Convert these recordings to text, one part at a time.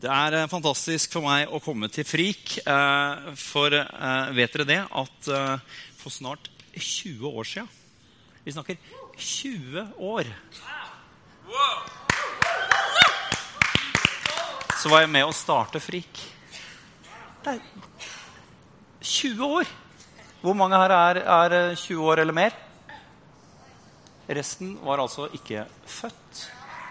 Det fantastisk for meg å komme til Frik, for vet dere det at for snart 20 år siden, vi snakker 20 år, så var jeg med å starte Frik. Det 20 år. Hvor mange her er 20 år eller mer? Resten var altså ikke født.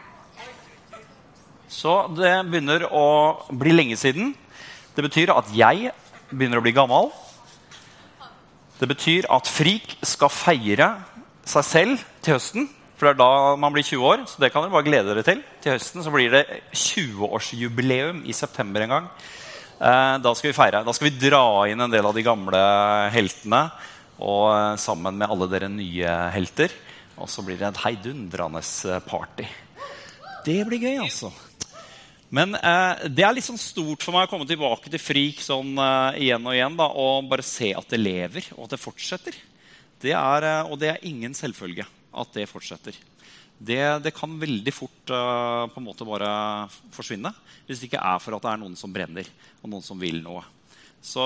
Så det begynner å bli lenge siden. Det betyr at jeg begynner å bli gammel. Det betyr at Frik skal feire seg selv til høsten, for det da man blir 20 år, så det kan dere bare glede dere til. Til høsten så blir det 20-årsjubileum i september en gang. Da skal vi feire. Da skal vi dra inn en del av de gamle heltene, og sammen med alle dere nye helter. Og så blir det et heidundrende party. Det blir gøy, altså. Men det litt sånn stort for meg å komme tilbake til Frik sånn igjen og igjen, da, og bare se at det lever, og at det fortsetter. Og det ingen selvfølge at det fortsetter. Det kan veldig fort på en måte bare forsvinne, hvis det ikke for at det noen som brenner, og noen som vil noe. Så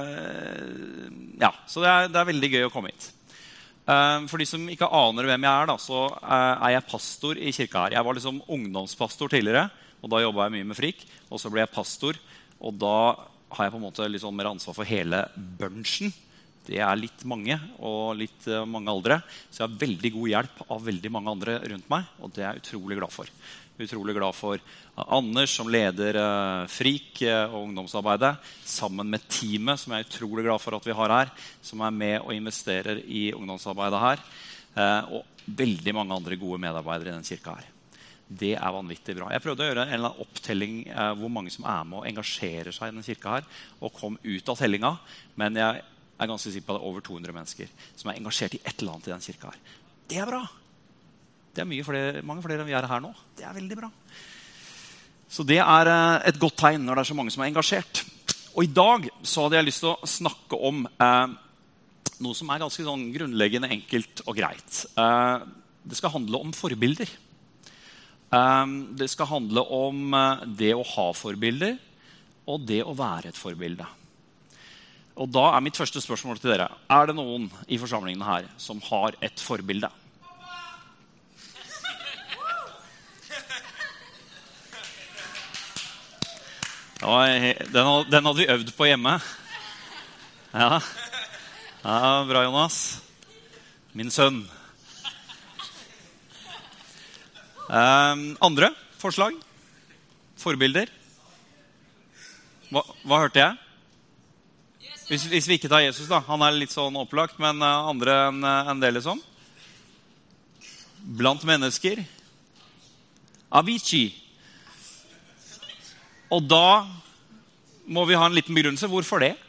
så det veldig gøy å komme hit. For de som ikke aner hvem jeg da, så jeg pastor i kirka her. Jeg var liksom ungdomspastor tidligere, og da jobbet jeg mye med Frik, og så ble jeg pastor, og da har jeg på en måte litt sånn mer ansvar for hele bunchen. Det litt mange, og litt mange aldre, så jeg har veldig god hjelp av veldig mange andre rundt meg, og det jeg utrolig glad for. Utrolig glad for Anders, som leder Frik og ungdomsarbeidet, sammen med teamet, som jeg utrolig glad for at vi har her, som med og investerer i ungdomsarbeidet her, og veldig mange andre gode medarbeidere i den kirka her. Det vanvittig bra. Jeg prøvde å gjøre en eller annen opptelling hvor mange som med og engasjerer seg i den kirka her, og kom ut av tellinga, men jeg ganske sikker på at det over 200 mennesker som engasjert i et eller annet i den kirka her. Det bra. Det mange flere enn vi her nå. Det veldig bra. Så det et godt tegn når det så mange som engasjert. Og i dag så hadde jeg lyst til å snakke om noe som ganske sånn grunnleggende enkelt og greit. Det skal handle om forbilder. Det skal handle om det å ha forbilder, og det å være et forbilde. Og da mitt første spørsmål til dere. Det noen i forsamlingen her som har et forbilde? Den hadde vi øvd på hjemme. Ja, bra, Jonas. Min sønn. Andre forslag? Forbilder? Hva hørte jeg? Hvis vi ikke tar Jesus da. Han litt sånn opplagt, men andre enn det liksom. Blant mennesker. Avicii. Og da må vi ha en liten begrunnelse. Hvorfor det?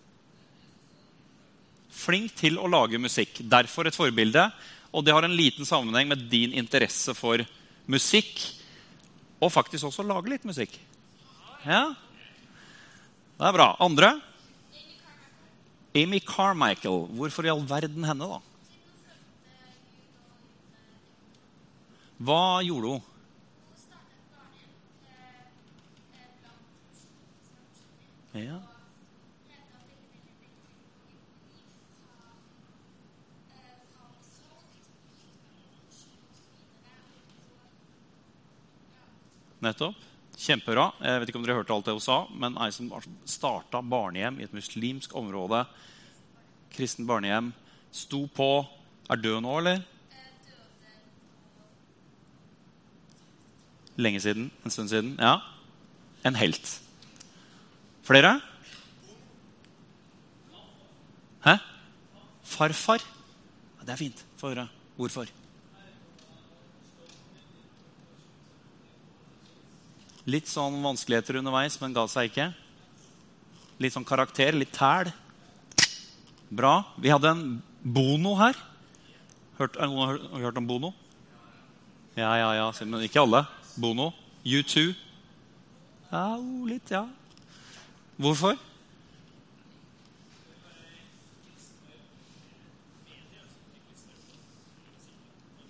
Flink til å lage musikk. Derfor et forbilde. Og det har en liten sammenheng med din interesse for musikk. Og faktisk også lage litt musikk. Ja. Det bra. Andre? Amy Carmichael. Hvorfor i all verden henne da? Hva gjorde hun? Ja. Nettopp. Kjempebra. Jeg vet ikke om dere hørte alt det hun sa, men jeg som startet barnehjem i et muslimsk område, kristen barnehjem, sto på, død nå, eller? Lenge siden, en stund siden, ja. En helt. Flere? Hæ? Farfar? Det fint, få høre. Hvorfor? Litt sånn vanskeligheter underveis, men ga seg ikke. Litt sånn karakter, litt tæl. Bra. Vi hadde en Bono her. Noen har hørt om Bono? Ja, men ikke alle. Bono. U2. Ja, litt, ja. Hvorfor?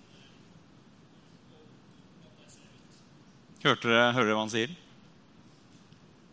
Hører dere hva han sier?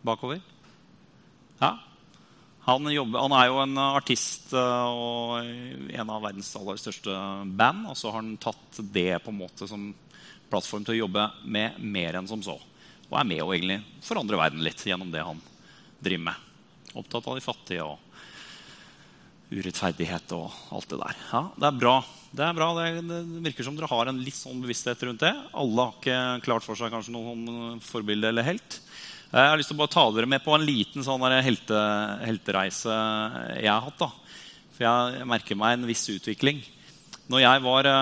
bakover. Ja. Han er jo en artist og en av verdens aller største band, og så har han tatt det på en måte som plattform til å jobbe med mer enn som så. Og er med å egentlig forandre verden litt gjennom det han driver med. Opptatt av de fattige og urettferdighet og alt det der. Ja, det er bra. Det virker som dere har en litt sånn bevissthet rundt det. Alle har ikke klart for seg kanskje noen forbilde eller helt. Jeg har lyst til å bare ta dere med på en liten sånn heltereise jeg har hatt. Da. For jeg merker meg en viss utvikling. Da jeg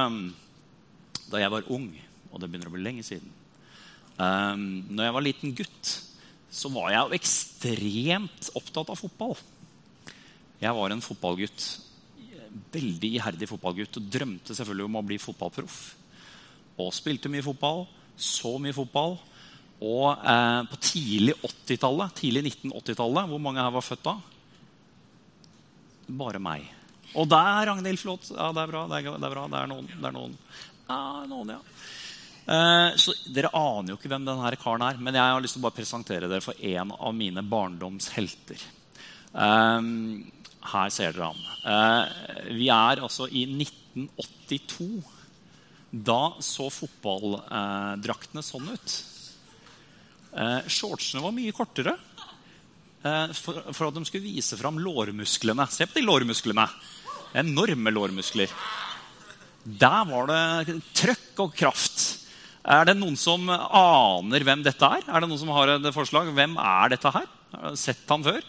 var ung, og det begynner å bli lenge siden, når jeg var liten gutt, så var jeg jo ekstremt opptatt av fotball. Jeg var en fotballgutt. Veldig iherdig fotballgutt. Og drømte selvfølgelig om å bli fotballproff. Og spilte mye fotball. Så mye fotball. Og på tidlig 1980-tallet, hvor mange her var født da? Bare meg. Og der, Ragnhild Flåt. Ja, det er bra. Det er noen. Ja, noen, ja. Så dere aner jo ikke hvem denne karen er, men jeg har lyst til å bare presentere dere for en av mine barndomshelter. Her ser dere han. Vi er altså i 1982. Da så fotballdraktene sånn ut. Shortsene var mye kortere for at de skulle vise frem lårmusklene. Se på de lårmusklene. Enorme lårmuskler. Der var det trøkk og kraft. Er det noen som aner hvem dette er? Er det noen som har et forslag? Hvem er dette her? Har du sett han før?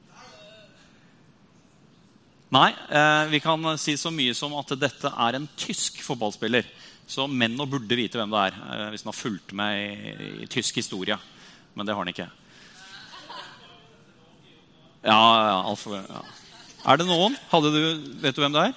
Nei, vi kan si så mye som at dette er en tysk fotballspiller. Så menn og burde vite hvem det er, hvis han har fulgt med i tysk historie. Men det har han ikke. Ja, ja. Er det noen? Vet du hvem det er?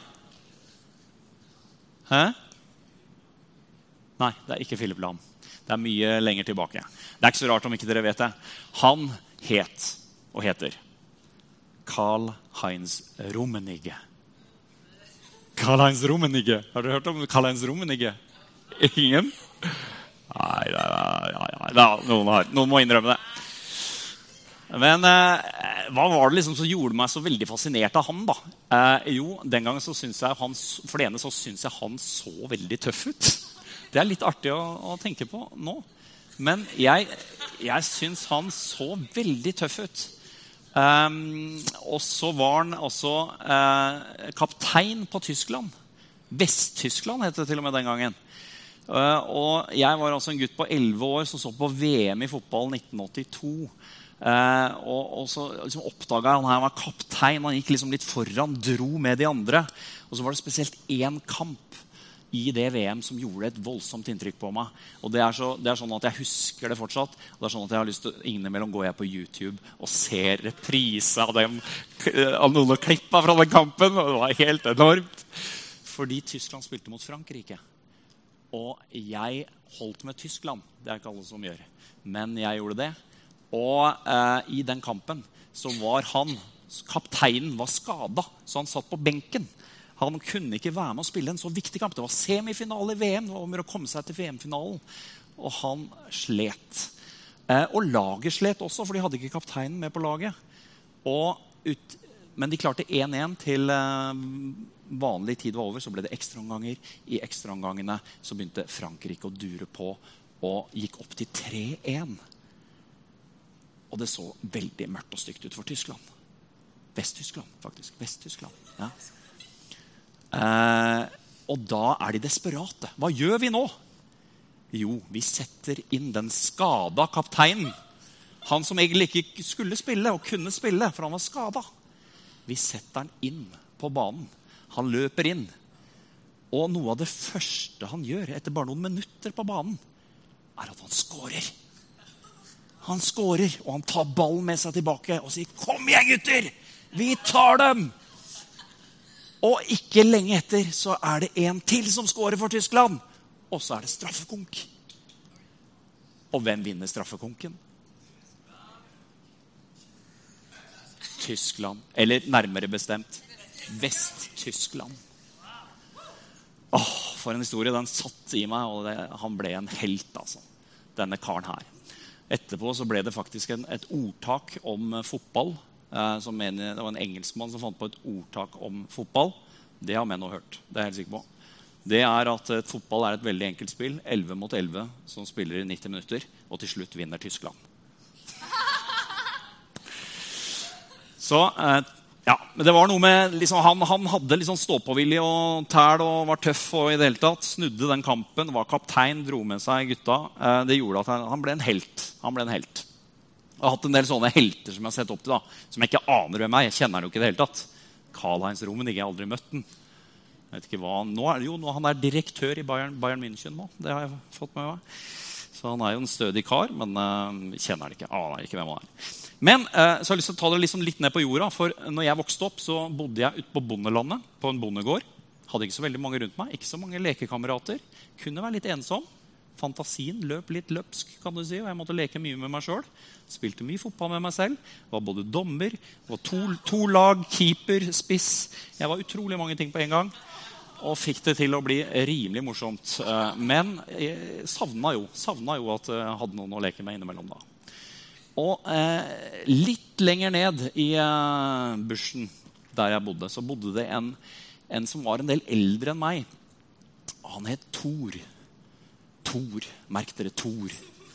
Hæ? Nei, det er ikke Philip Lahm. Det er mye lenger tilbake. Det er ikke så rart om ikke dere vet det. Han heter Karl-Heinz Rummenigge. Karl-Heinz Rummenigge. Har dere hørt om Karl-Heinz Rummenigge? Ingen? Nei, ja, noen må innrømme det. Men hva var det liksom som gjorde meg så veldig fascinert av han da? Jo, den gangen så synes jeg for det ene så synes jeg han så veldig tøff ut. Det er litt artig å tenke på nå. Men jeg synes han så veldig tøff ut. Og så var han også kaptein på Tyskland. Vest-Tyskland het det til og med den gangen. Og jeg var altså en gutt på 11 år som så på VM i fotball 1982. Og så liksom oppdaget jeg han var kaptein. Han gikk liksom litt foran, dro med de andre. Og så var det spesielt én kamp i det VM som gjorde et voldsomt inntrykk på meg. Og det er sånn at jeg husker det fortsatt. Og det er sånn at jeg har lyst til innimellom går jeg på YouTube og ser reprise av noen klipper fra den kampen. Og det var helt enormt. Fordi Tyskland spilte mot Frankrike. Og jeg holdt med Tyskland. Det er ikke alle som gjør. Men jeg gjorde det. Og i den kampen så var kapteinen var skadet, så han satt på benken. Han kunne ikke være med å spille en så viktig kamp. Det var semifinale i VM. Det var om å komme seg til VM-finalen. Og han slet. Og laget slet også, for de hadde ikke kapteinen med på laget. Men de klarte 1-1 til vanlig tid var over. Så ble det ekstraomganger. I ekstraomgangene så begynte Frankrike å dure på og gikk opp til 3-1. Og det så veldig mørkt og stygt ut for Tyskland. Vest-Tyskland, faktisk. Vest-Tyskland, ja. Og da er de desperate. Hva gjør vi nå? Jo, vi setter inn den skada kapteinen. Han som egentlig ikke skulle spille og kunne spille, for han var skada. Vi setter han inn på banen. Han løper inn. Og noe av det første han gjør etter bare noen minutter på banen, er at han skårer. Han skårer, og han tar ballen med seg tilbake og sier, kom igjen gutter, vi tar dem. Og ikke lenge etter så er det en til som skårer for Tyskland. Og så er det straffekonk. Og hvem vinner straffekonken? Tyskland. Eller nærmere bestemt Vest-Tyskland. For en historie. Den satt i meg, og han ble en helt, altså. Denne karen her. Etterpå så ble det faktisk et ordtak om fotball. Det var en engelskmann som fant på et ordtak om fotball. Det har menn også hørt, det er jeg helt sikker på. Det at fotball et veldig enkelt spill, 11 mot 11, som spiller i 90 minutter, og til slutt vinner Tyskland. Så, ja, men det var noe med, liksom, han hadde liksom ståpåvilje og tæl og var tøff og i det hele tatt, snudde den kampen, var kaptein, dro med seg gutta. Det gjorde at han ble en helt. Jeg har hatt en del sånne helter som jeg har sett opp til, da, som jeg ikke aner hvem jeg kjenner han jo ikke i det hele tatt. Karl-Heinz Rummenigge, jeg har aldri møtt den. Jeg vet ikke hva. Nå han direktør i Bayern München nå. Det har jeg fått med meg. Så han jo en stødig kar, men kjenner han ikke. Aner ikke hvem han Men så har jeg lyst til å ta det liksom litt ned på jorda. For når jeg vokste opp, så bodde jeg ute på bondelandet, på en bondegård. Hadde ikke så veldig mange rundt meg. Ikke så mange lekekamerater. Kunne være litt ensom. Fantasien løp litt løpsk, kan du si, og jeg måtte leke mye med meg selv. Spilte mye fotball med meg selv. Var både dommer, var to lag, keeper, spiss. Jeg var utrolig mange ting på en gang. Og fikk det til å bli rimelig morsomt. Men jeg savna jo at jeg hadde noen å leke med innimellom da. Og litt lenger ned i bushen der jeg bodde, så bodde det en som var en del eldre enn meg. Han het Thor. Merk dere Thor.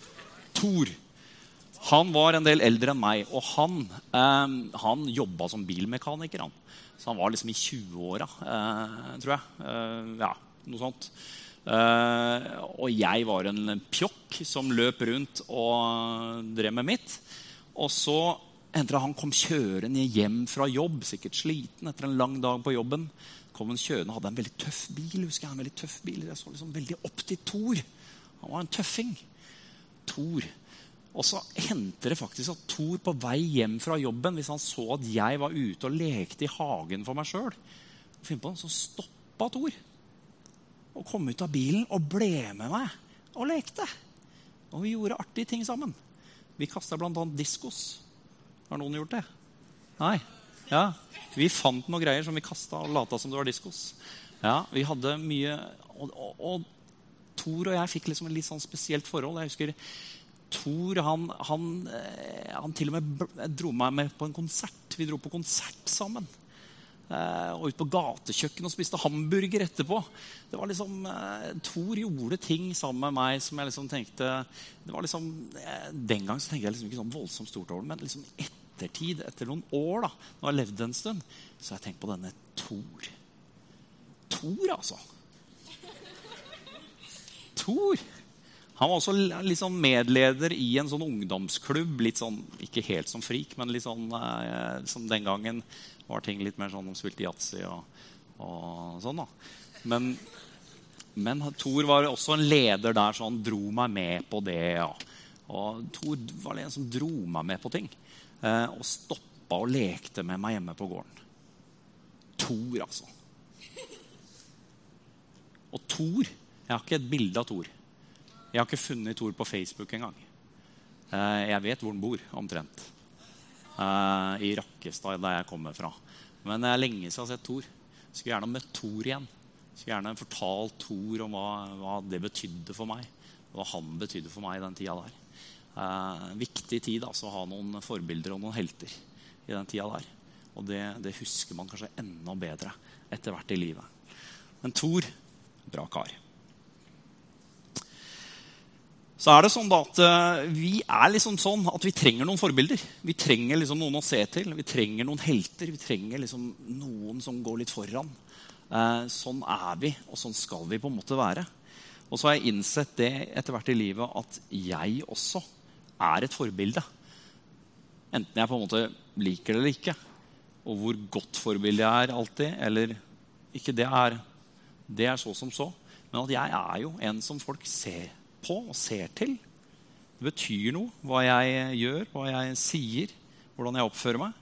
Han var en del eldre enn meg, og han jobbet som bilmekaniker. Så han var liksom i 20-åra, tror jeg. Ja, noe sånt. Og jeg var en pjokk som løp rundt og drev med mitt. Og så hendte han kom kjørende hjem fra jobb, sikkert sliten etter en lang dag på jobben. Kom han kjørende og hadde en veldig tøff bil, husker jeg. En veldig tøff bil. Jeg så liksom veldig opp til Thor. Han var en tøffing. Thor. Og så henter det faktisk at Thor på vei hjem fra jobben, hvis han så at jeg var ute og lekte i hagen for meg selv, så stoppet Thor og kom ut av bilen og ble med meg og lekte. Og vi gjorde artige ting sammen. Vi kastet blant annet diskos. Har noen gjort det? Nei. Ja, vi fant noen greier som vi kastet og lata som det var diskos. Ja, vi hadde mye, og Thor og jeg fikk liksom et litt sånn spesielt forhold. Jeg husker Thor, han til og med dro meg med på en konsert. Vi dro på konsert sammen. Og ut på gatekjøkken og spiste hamburger etterpå. Det var liksom, Thor gjorde ting sammen med meg som jeg liksom tenkte, det var liksom, den gang så tenkte jeg liksom ikke sånn voldsomt stort over det, men liksom ettertid, etter noen år da, når jeg levde en stund, så har jeg tenkt på denne Thor. Thor altså. Thor. Han var også liksom medleder i en sånn ungdomsklubb, litt sånn, ikke helt som frik, men litt sånn, som den gangen var ting litt mer sånn, de spilte Yatzy og sånn da. Men Thor var også en leder der, så han dro meg med på det, ja. Og Thor var en som dro meg med på ting, og stoppet og lekte med meg hjemme på gården. Thor, altså. Og Thor, jeg har ikke et bilde av Thor. Jeg har ikke funnet Thor på Facebook en gang. Jeg vet hvor han bor, omtrent. I Rakkestad, der jeg kommer fra. Men det lenge siden jeg har sett Thor. Jeg skulle gjerne møtt Thor igjen. Jeg skulle gjerne fortalt Thor om hva det betydde for meg. Hva han betydde for meg i den tida der. Viktig tid altså, å ha noen forbilder og noen helter i den tida der. Og det husker man kanskje enda bedre etter hvert i livet. Men Thor, bra kar. Så det sånn da at vi liksom sånn at vi trenger noen forbilder. Vi trenger liksom noen å se til. Vi trenger noen helter. Vi trenger liksom noen som går litt foran. Sånn vi, og sånn skal vi på en måte være. Og så har jeg innsett det etter hvert i livet at jeg også et forbilde. Enten jeg på en måte liker det eller ikke. Og hvor godt forbilde jeg alltid, eller ikke det så som så. Men at jeg jo en som folk ser på og ser til. Det betyr noe hva jeg gjør, hva jeg sier, hvordan jeg oppfører meg.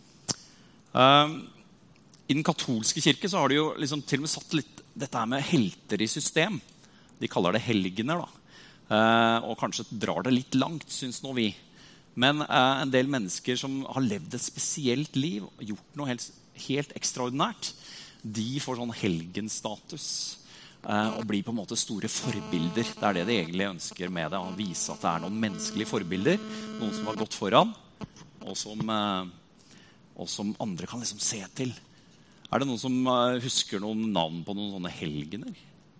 I den katolske kirke så har de jo liksom til og med satt litt dette her med helter i system. De kaller det helgener da. Og kanskje drar det litt langt, synes nå vi. Men en del mennesker som har levd et spesielt liv og gjort noe helt ekstraordinært, de får sånn helgenstatus. og bli på en måte store forbilder. Det det de egentlig ønsker med det, å vise at det noen menneskelige forbilder, noen som har gått foran, og som andre kan liksom se til. Det noen som husker noen navn på noen sånne helgener?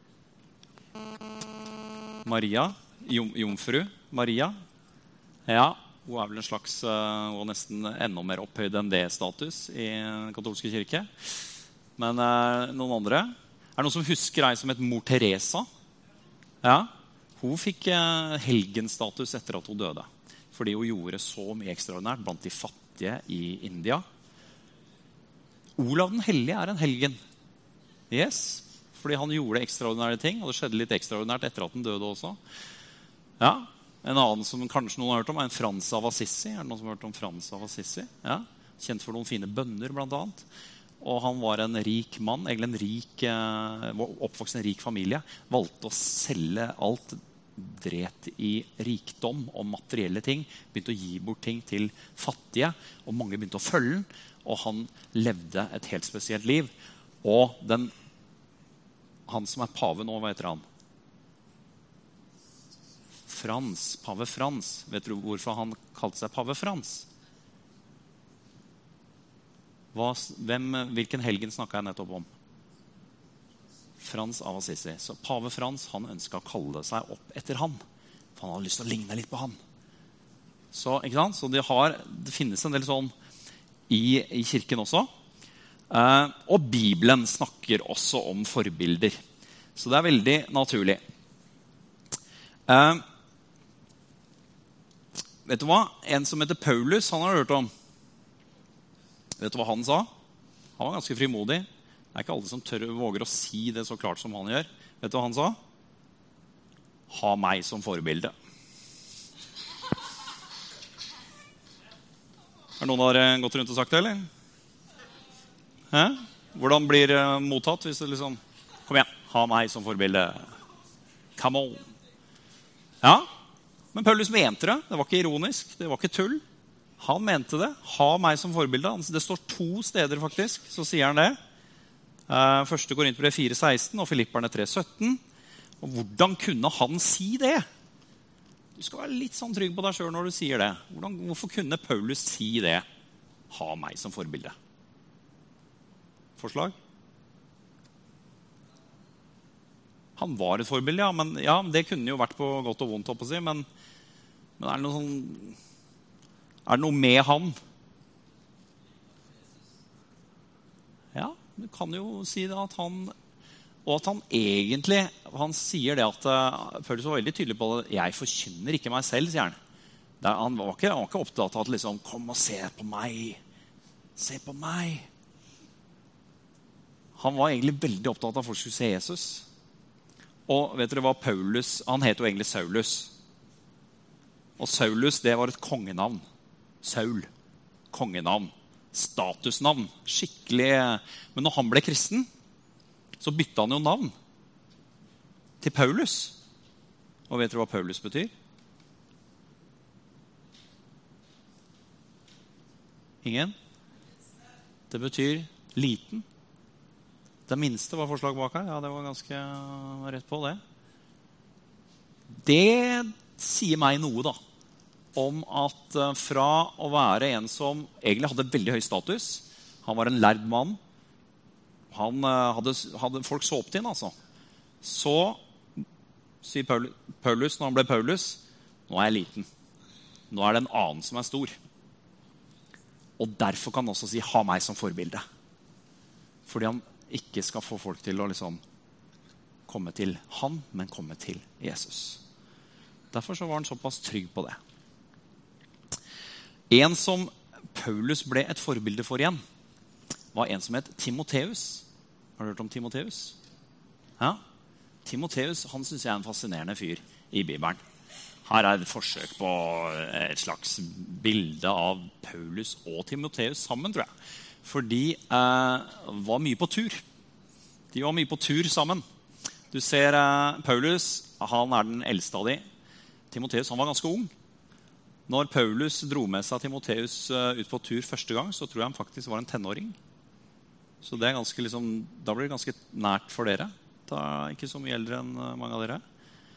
Maria, jomfru Maria. Ja, hun vel en slags, og nesten enda mer opphøyd enn det status i den katolske kirke. Men noen andre? Det noen som husker ei som het Mor Teresa? Ja, hun fikk helgenstatus etter at hun døde. Fordi hun gjorde så mye ekstraordinært blant de fattige i India. Olav den Hellige en helgen. Yes, fordi han gjorde ekstraordinære ting, og det skjedde litt ekstraordinært etter at han døde også. Ja, en annen som kanskje noen har hørt om, en Frans av Assisi. Det noen som har hørt om Frans av Assisi? Ja, kjent for noen fine bønner blant annet. Og han var en rik mann, egentlig oppvokst i en rik familie, valgte å selge alt, dret i rikdom og materielle ting, begynte å gi bort ting til fattige, og mange begynte å følge den, og han levde et helt spesielt liv. Og han som pave nå, hva heter han? Frans, pave Frans. Vet du hvorfor han kalte seg pave Frans? Hvilken helgen snakket jeg nettopp om? Frans av Assisi. Så pave Frans, han ønsket å kalle seg opp etter han. For han hadde lyst til å ligne litt på han. Så, ikke sant? Så det finnes en del sånn i kirken også. Og Bibelen snakker også om forbilder. Så det veldig naturlig. Vet du hva? En som heter Paulus, han har du hørt om. Vet du hva han sa? Han var ganske frimodig. Det ikke alle som våger å si det så klart som han gjør. Vet du hva han sa? Ha meg som forbilde. Noen har gått rundt og sagt det, eller? Hæ? Hvordan blir det mottatt hvis det liksom... Kom igjen, ha meg som forbilde. Come on. Ja, men Paulus mente det. Det var ikke ironisk, det var ikke tull. Han mente det. Ha meg som forbilde. Det står 2 steder faktisk, så sier han det. 1. Korinterbrev 4,16 og Filipperne 3,17. Og hvordan kunne han si det? Du skal være litt sånn trygg på deg selv når du sier det. Hvorfor kunne Paulus si det? Ha meg som forbilde. Forslag? Han var et forbilde, ja, men ja, det kunne jo vært på godt og vondt, å si, men det noe sånn... det noe med han? Ja, du kan jo si det at han... Og at han egentlig... Han sier det at... Paulus var veldig tydelig på det. Jeg forkynner ikke meg selv, sier han. Han var ikke opptatt av at liksom... Kom og se på meg. Se på meg. Han var egentlig veldig opptatt av at folk skulle se Jesus. Og vet dere hva Paulus... Han heter jo egentlig Saulus. Og Saulus, det var et kongenavn. Saul, kongenavn, statusnavn, skikkelig. Men når han ble kristen, så bytta han jo navn til Paulus. Og vet dere hva Paulus betyr? Ingen? Det betyr liten. Det minste var forslag bak her. Ja, det var ganske rett på det. Det sier meg noe da. Om at fra å være en som egentlig hadde veldig høy status, han var en lærd mann, han hadde folk så opp til han, altså. Så sier Paulus, når han ble Paulus, nå jeg liten. Nå det en annen som stor. Og derfor kan han også si, ha meg som forbilde. Fordi han ikke skal få folk til å liksom komme til han, men komme til Jesus. Derfor så var han såpass trygg på det. En som Paulus ble et forbilde for igjen, var en som het Timotheus. Har du hørt om Timotheus? Ja. Timotheus, han synes jeg en fascinerende fyr i Bibelen. Her et forsøk på et slags bilde av Paulus og Timotheus sammen, tror jeg. For de var mye på tur. De var mye på tur sammen. Du ser Paulus, han den eldste av de. Timotheus, han var ganske ung. Når Paulus dro med seg Timotheus ut på tur første gang, så tror jeg han faktisk var en tenåring. Så det ganske liksom, da blir det ganske nært for dere. Da er jeg ikke så mye eldre enn mange av dere.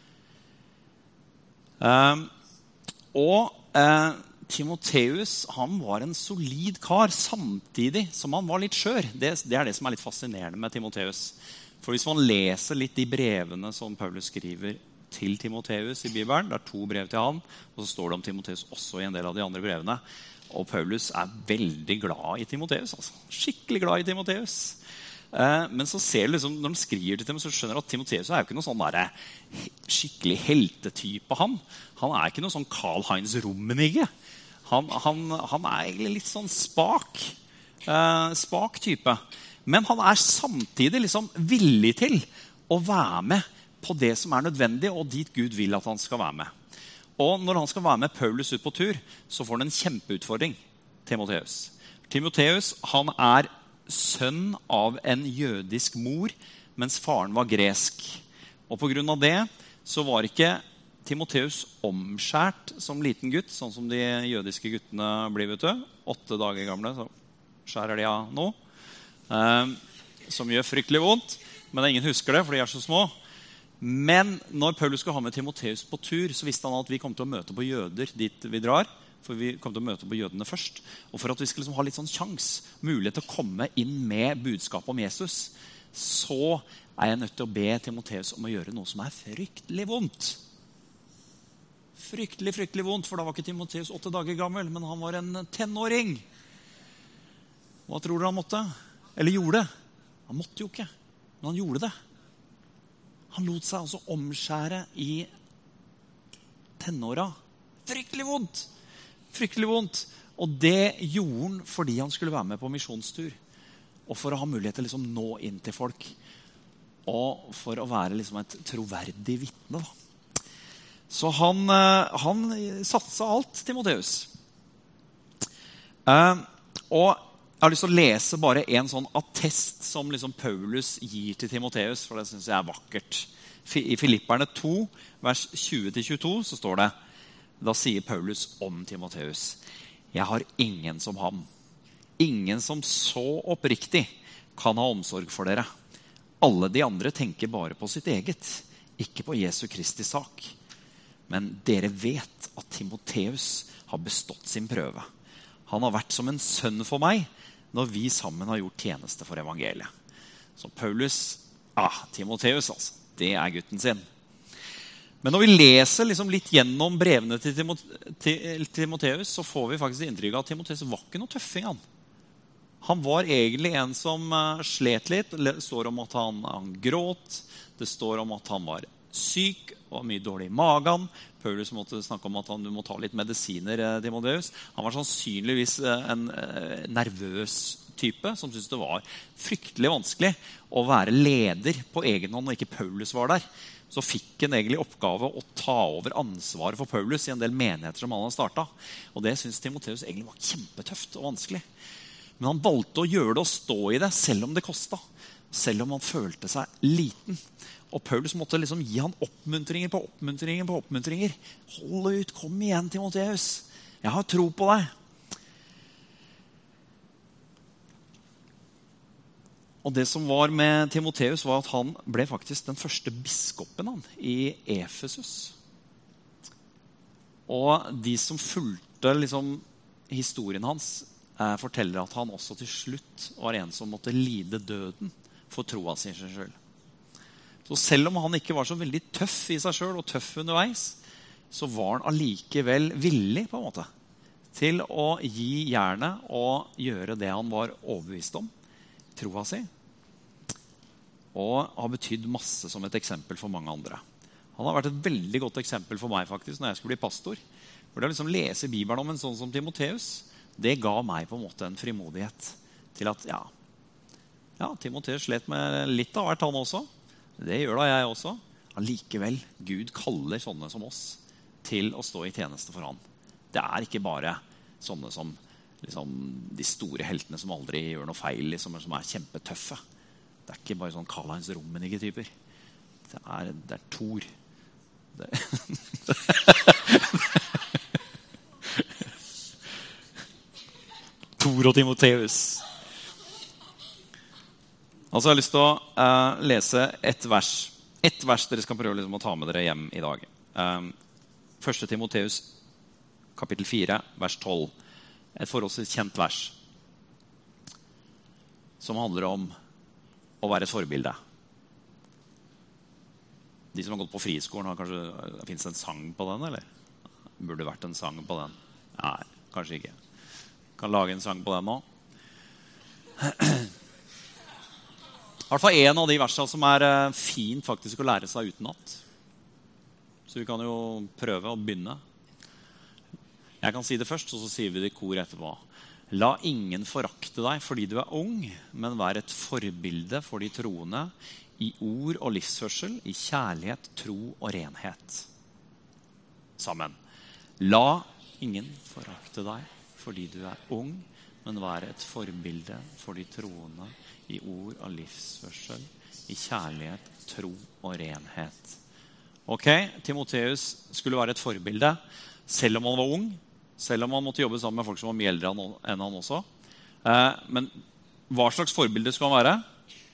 Timoteus, han var en solid kar samtidig som han var litt skjør. Det er det som er litt fascinerende med Timoteus. For hvis man leser litt de brevene som Paulus skriver til Timoteus i Bibelen, det er 2 brev til han, og så står det om Timoteus også i en del av de andre brevene. Og Paulus er veldig glad i Timoteus, altså. Skikkelig glad i Timoteus. Men så ser du liksom, når han skriver til dem, så skjønner at Timoteus er jo ikke noe sånn der, skikkelig heltetype. Han er ikke noe sånn Karl-Heinz Rummenigge. Han er egentlig litt sånn spak type. Men han er samtidig liksom villig til å være med på det som er nødvendig, og dit Gud vil at han skal være med. Og når han skal være med Paulus ut på tur, så får han en kjempeutfordring, Timoteus. Timoteus, han er sønn av en jødisk mor, mens faren var gresk. Og på grunn av det så var ikke Timoteus omskjært som liten gutt, sånn som de jødiske guttene blir, vet du. 8 dager gamle, så skjærer de av nå. Som gjør fryktelig vondt, men ingen husker det, for de er så små. Men når Paulus skulle ha med Timoteus på tur, så visste han at vi kom til å møte på jøder dit vi drar, for vi kom til å møte på jødene først. Og for at vi skulle liksom ha litt sånn mulighet til å komme inn med budskap om Jesus, så er jeg nødt til å be Timoteus om å gjøre noe som er fryktelig vondt. Fryktelig vondt, for da var ikke Timoteus 8 dager gammel, men han var en tenåring. Hva tror du han måtte? Eller gjorde det? Han måtte jo ikke, men han gjorde det. Han lot seg altså omskjære i tenåra. Fryktelig vondt. Og det gjorde han fordi han skulle være med på misjonstur. Og for å ha mulighet til å liksom nå inn til folk. Og for å være liksom et troverdig vitne. Så han satsa alt, Timoteus. Og jeg har lyst til å lese bare en sånn attest som liksom Paulus gir til Timoteus, for det synes jeg er vakkert. I Filipperne 2, vers 20-22, så står det, da sier Paulus om Timoteus: jeg har ingen som ham. Ingen som så oppriktig kan ha omsorg for dere. Alle de andre tenker bare på sitt eget, ikke på Jesu Kristi sak. Men dere vet at Timoteus har bestått sin prøve. Han har vært som en sønn for meg, når vi sammen har gjort tjeneste for evangeliet. Så Paulus, Timoteus altså, det er gutten sin. Men når vi leser liksom litt gjennom brevene til Timoteus, så får vi faktisk inntrykk av at Timoteus var ikke noe tøffing. Han var egentlig en som slet litt. Det står om at han gråt. Det står om at han var syk og mye dårlig i magen. Paulus måtte snakke om at du må ta litt medisiner, Timoteus. Han var sannsynligvis en nervøs type som syntes det var fryktelig vanskelig å være leder på egen hånd når ikke Paulus var der. Så fikk han egentlig oppgave å ta over ansvaret for Paulus i en del menigheter som han hadde startet. Og det synes Timoteus egentlig var kjempetøft og vanskelig. Men han valgte å gjøre det og stå i det, selv om det kostet. Selv om han følte seg liten. Og Paulus måtte liksom gi han oppmuntringer på oppmuntringer. Hold ut, kom igjen, Timoteus. Jeg har tro på deg. Og det som var med Timoteus var at han ble faktisk den første biskopen i Efesus. Og de som fulgte liksom historien hans, forteller at han også til slutt var en som måtte lide døden for troa si selv. Så selv om han ikke var så veldig tøff i seg selv og tøff underveis, så var han allikevel villig på en måte til å gi jernet og gjøre det han var overbevist om, troa si, og har betydd masse som et eksempel for mange andre. Han har vært et veldig godt eksempel for meg faktisk når jeg skulle bli pastor. For det å liksom lese Bibelen om en sånn som Timoteus, det ga meg på en måte en frimodighet til at Timoteus slet med litt av hvert han også. Det gjør da jeg også. Allikevel, Gud kaller sånne som oss til å stå i tjeneste for han. Det er ikke bare sånne som liksom, de store heltene som aldri gjør noe feil, liksom, som er kjempetøffe. Det er ikke bare sånn Karl-Heinz Rummenigge-typer. Det er Thor. Thor og Timoteus. Altså, jeg har lyst til å lese et vers. Et vers dere skal prøve liksom, å ta med dere hjem i dag. 1. Timoteus, kapittel 4, vers 12. Et forholdsvis kjent vers. Som handler om å være et forbilde. De som har gått på friskolen, har kanskje, finnes det en sang på den, eller? Burde vært en sang på den. Nei, kanskje ikke. Kan lage en sang på den nå. I hvert fall en av de versene som fint faktisk å lære seg utenat. Så vi kan jo prøve å begynne. Jeg kan si det først, og så sier vi det i kor etterpå. La ingen forakte deg fordi du ung, men vær et forbilde for de troende i ord og livsførsel, i kjærlighet, tro og renhet. Sammen. La ingen forakte deg fordi du ung, men vær et forbilde for de troende i ord og livsførsel, i kjærlighet, tro og renhet. Ok, Timoteus skulle være et forbilde, selv om han var ung, selv om han måtte jobbe sammen med folk som var mye eldre enn han også. Men hva slags forbilde skulle han være?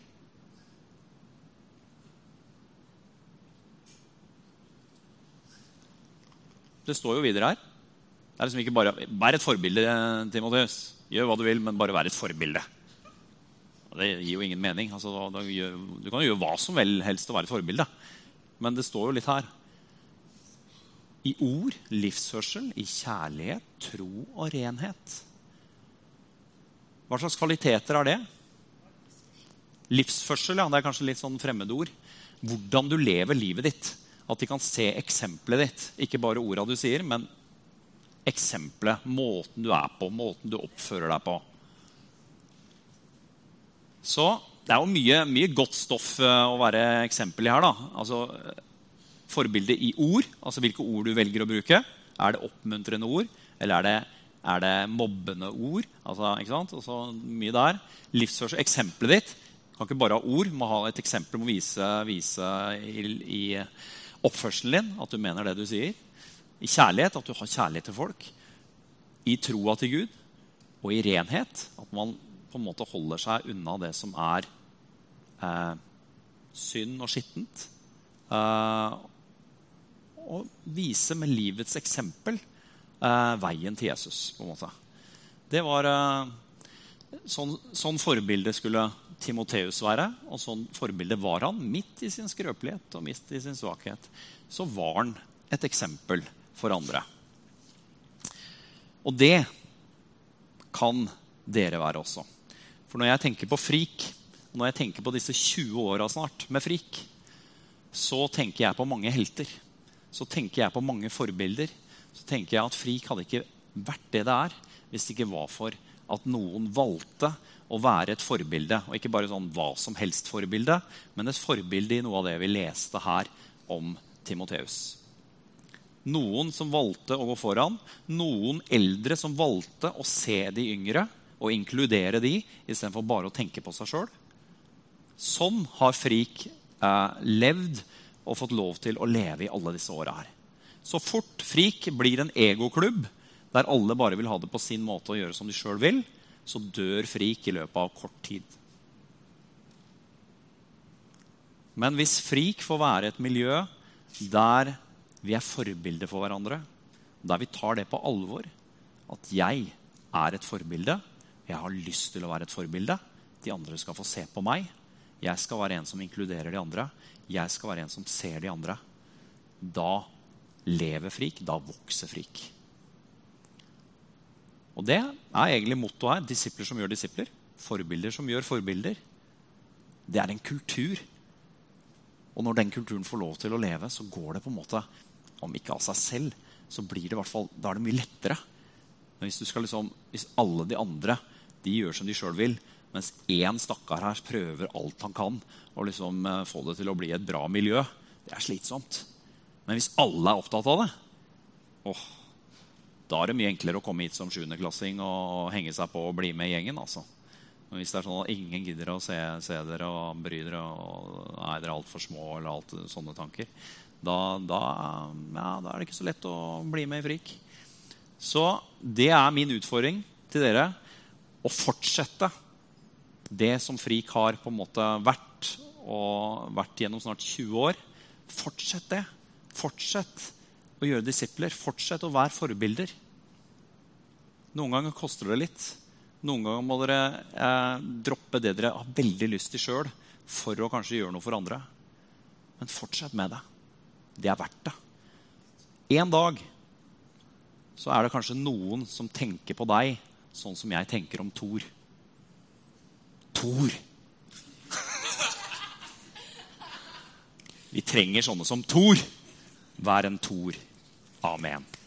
Det står jo videre her. Det liksom ikke bare vær et forbilde, Timoteus. Gjør hva du vil, men bare vær et forbilde. Det gir jo ingen mening. Altså, du kan jo gjøre hva som vel helst å være et forbilde. Men det står jo litt her. I ord, livsførsel, i kjærlighet, tro og renhet. Hva slags kvaliteter det? Livsførsel, ja, det kanskje litt sånn fremmedord. Hvordan du lever livet ditt. At de kan se eksempelet ditt. Ikke bare ordene du sier, men eksempelet, måten du på, måten du oppfører deg på. Så det jo mye godt stoff å være eksempel i her da. Altså forbilde i ord, altså hvilke ord du velger å bruke. Det oppmuntrende ord, eller er det mobbende ord? Altså, ikke sant? Og så mye der. Livsførsel, eksempelet ditt. Du kan ikke bare ha ord, du må ha et eksempel, du må vise i oppførselen din, at du mener det du sier. I kjærlighet, at du har kjærlighet til folk. I troa til Gud. Og i renhet, at man på en måte holder seg unna det som synd og skittent. Og vise med livets eksempel veien til Jesus, på en måte. Det var sånn forbilde skulle Timoteus være, og sånn forbilde var han midt i sin skrøpelighet og midt i sin svakhet. Så var han et eksempel for andre. Og det kan dere være også. For når jeg tenker på Frik, og når jeg tenker på disse 20 årene snart med Frik, så tenker jeg på mange helter. Så tenker jeg på mange forbilder. Så tenker jeg at Frik hadde ikke vært det hvis det ikke var for at noen valgte å være et forbilde. Og ikke bare sånn hva som helst forbilde, men et forbilde i noe av det vi leste her om Timoteus. Noen som valgte å gå foran, noen eldre som valgte å se de yngre og inkludere de, i stedet for bare å tenke på seg selv. Sånn har Frik levd og fått lov til å leve i alle disse årene her. Så fort Frik blir en egoklubb, der alle bare vil ha det på sin måte og gjøre som de selv vil, så dør Frik i løpet av kort tid. Men hvis Frik får være et miljø der vi forbilder for hverandre, der vi tar det på alvor, at jeg et forbilde, jeg har lyst til å være et forbilde, de andre skal få se på meg, jeg skal være en som inkluderer de andre, jeg skal være en som ser de andre, da lever Frik, da vokser Frik. Og det egentlig mottoet her, disipler som gjør disipler, forbilder som gjør forbilder. Det en kultur. Og når den kulturen får lov til å leve, så går det på en måte, om ikke av seg selv, så blir det i hvert fall, da det mye lettere. Men hvis du skal hvis alle de andre, de gjør som de selv vil, mens en stakkar her prøver alt han kan, og få det til å bli et bra miljø, det slitsomt. Men hvis alle opptatt av det, da det mye enklere å komme hit som 7.-klassing og henge seg på og bli med i gjengen, altså. Men hvis det sånn at ingen gidder å se dere og bry dere, og dere alt for små, eller alt sånne tanker, da det ikke så lett å bli med i Frik. Så det min utfordring til dere, å fortsette det som Frik har på en måte vært, og vært gjennom snart 20 år, fortsett det. Fortsett å gjøre disipler. Fortsett å være forbilder. Noen ganger koster det litt. Noen ganger må dere droppe det dere har veldig lyst til selv, for å kanskje gjøre noe for andre. Men fortsett med det. Det verdt det. En dag så det kanskje noen som tenker på deg sånn som jeg tenker om Thor. Thor! Vi trenger sånne som Thor. Vær en Thor. Amen.